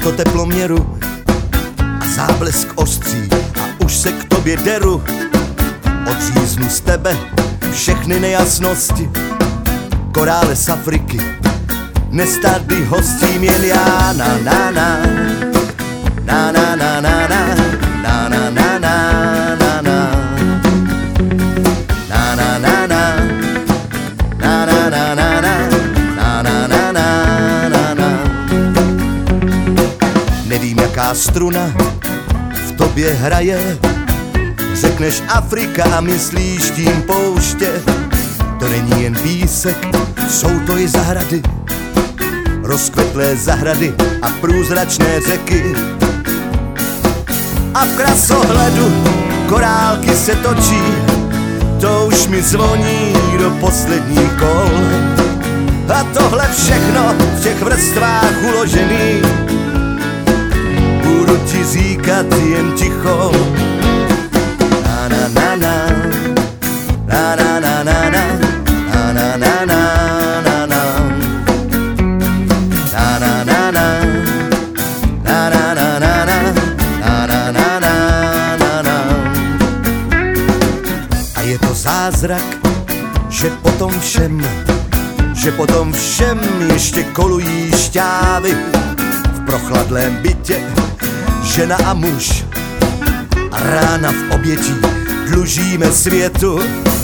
místo teploměru a záblesk ostří a už se k tobě deru. Odříznu z tebe všechny nejasnosti, korále z Afriky, dnes tady hostím jen já. Na na na na na na na na na na na na na na nevím, jaká struna v tobě hraje. Řekneš Afrika a myslíš tím pouště. To není jen písek, jsou to i zahrady, rozkvetlé zahrady a průzračné řeky. A v krasohledu korálky se točí, to už mi zvoní do posledních kol. A tohle všechno v těch vrstvách uložený budu ti říkat jen ticho. Na na na na na na na na na na na na na na na na na na a je to zázrak, že potom všem ještě kolují šťávy v prochladlém bytě, žena a muž a rána v obětí dlužíme světu.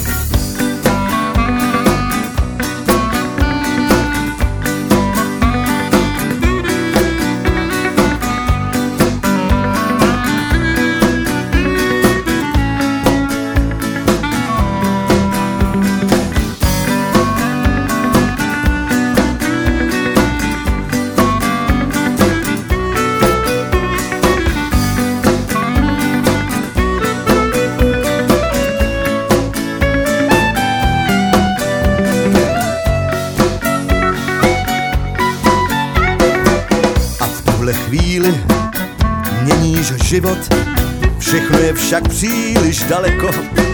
Chvíli měníš život, všechno je však příliš daleko.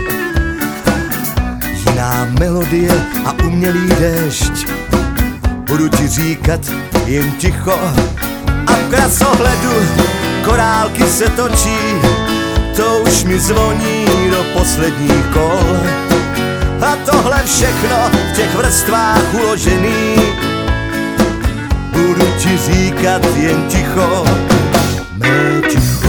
Jiná melodie a umělý déšť, budu ti říkat jen ticho. A v krasohledu korálky se točí, to už mi zvoní do posledních kol. A tohle všechno v těch vrstvách uložený budu ti říkat jen ticho, mé ticho.